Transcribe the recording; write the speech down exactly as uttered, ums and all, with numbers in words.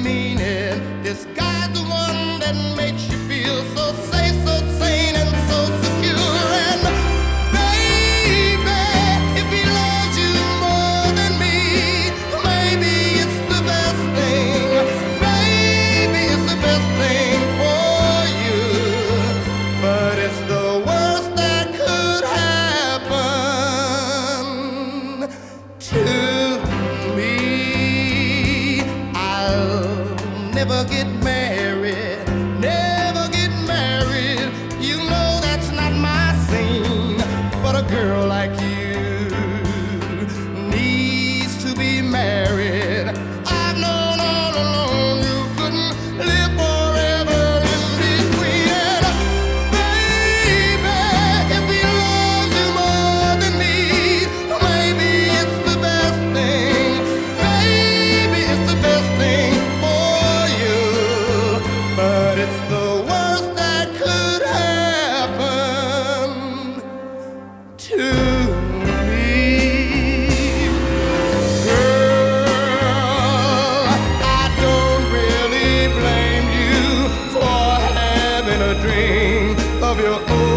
meaning. This guy's the one that makes you feel so safe, so sane, and so secure. And baby, if he loves you more than me, maybe it's the best thing. Maybe it's the best thing for you. But it's the worst that could happen to me. I'll never get married, never get married. You know that's not my scene. But a girl like you needs to be married. I've known all along you couldn't live forever in between. And baby, if he loves you more than me, maybe it's the best thing. Maybe it's the best thing for you. But it's the worst that could happen to me. Girl, I don't really blame you for having a dream of your own.